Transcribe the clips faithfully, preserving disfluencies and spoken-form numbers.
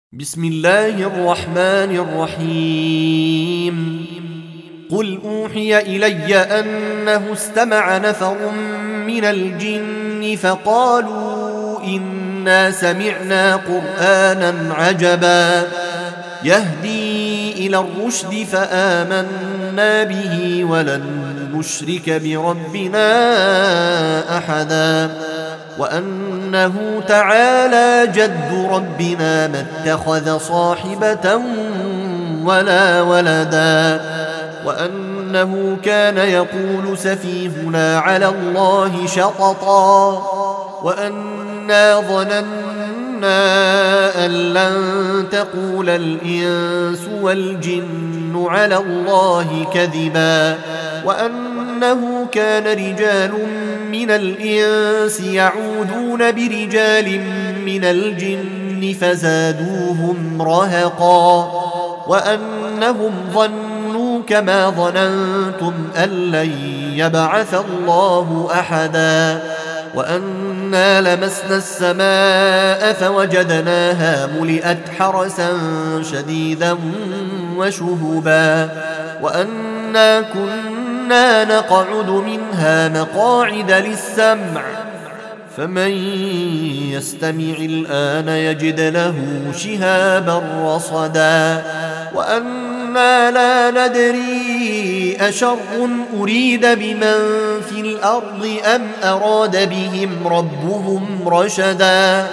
بسم الله الرحمن الرحيم قل أوحي إلي أنه استمع نفر من الجن فقالوا إنا سمعنا قرآنا عجبا يهدي إلى الرشد فآمنا به ولن نشرك بربنا أحدا وأنه تعالى جد ربنا ما اتخذ صاحبة ولا ولدا وأنه كان يقول سفيهنا على الله شططا وأنا ظننا أن لن تقول الإنس والجن على الله كذبا وأنه كان رجال من الإنس يعودون برجال من الجن فزادوهم رهقا وأنهم ظنوا كما ظننتم أن لن يبعث الله أحدا وأنا لمسنا السماء فوجدناها ملئت حرسا شديدا وشهبا وأنا كنا نقعد منها مقاعد للسمع فمن يستمع الآن يجد له شهابا رصدا وأنا لا ندري أشر أريد بمن في الأرض أم أراد بهم ربهم رشدا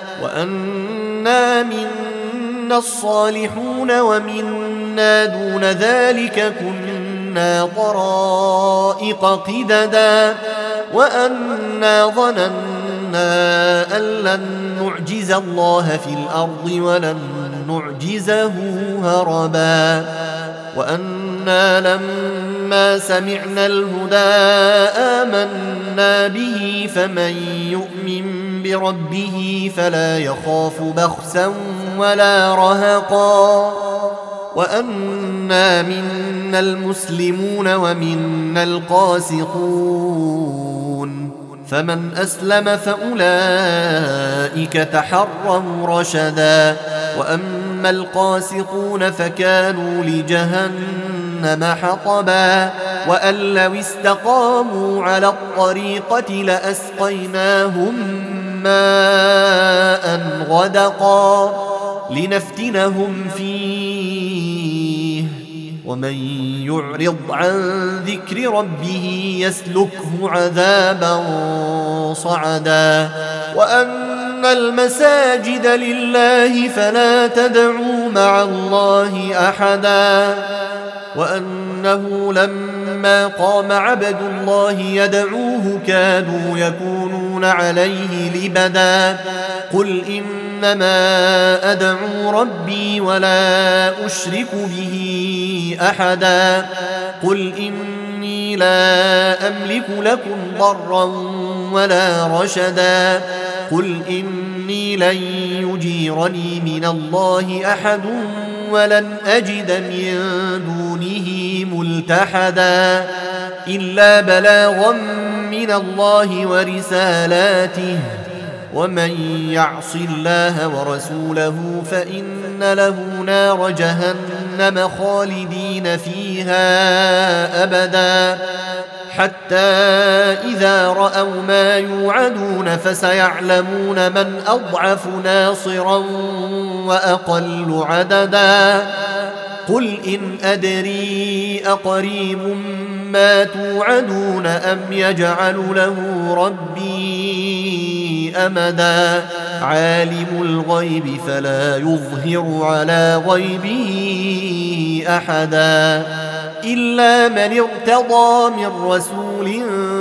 وأنا منا الصالحون ومنا دون ذلك كنا طرائق قددا وأنا ظننا أن لن نعجز الله في الأرض ولن نعجزه هربا وأنا لما سمعنا الهدى آمنا به فمن يؤمن بربه فلا يخاف بخسا ولا رهقا وأنا منا المسلمون ومنا القاسطون فمن أسلم فأولئك تحروا رشدا وأما القاسطون فكانوا لجهنم حطبا وأن لو استقاموا على الطريقة لأسقيناهم ماء غدقا لنفتنهم فيه ومن يعرض عن ذكر ربه يسلكه عذابا صعدا وأن المساجد لله فلا تدعوا مع الله أحدا وأنه لما قام عبد الله يدعوه كادوا يكونون عليه لبدا قل إنما أدعو ربي ولا أشرك به أحدا قل إني لا أملك لكم ضرا ولا رشدا قل إني لن يجيرني من الله أحد ولن أجد من دونه ملتحدا إلا بلاغا من الله ورسالاته ومن يعص الله ورسوله فإن له نار جهنم خالدين فيها أبدا حتى إذا رأوا ما يوعدون فسيعلمون من أضعف ناصرا وأقل عددا قل إن أدري أقريب ما توعدون أم يجعل له ربي أمدا عالم الغيب فلا يظهر على غيبه أحدا إلا من ارتضى من رسول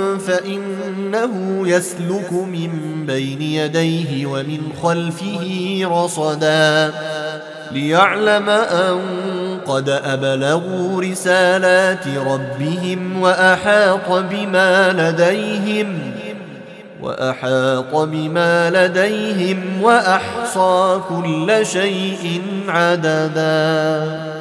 فإنه يسلك من بين يديه ومن خلفه رصدا ليعلم أن قد أبلغوا رسالات ربهم وأحاط بما لديهم وأحاط بما لديهم وأحصى كل شيء عددا.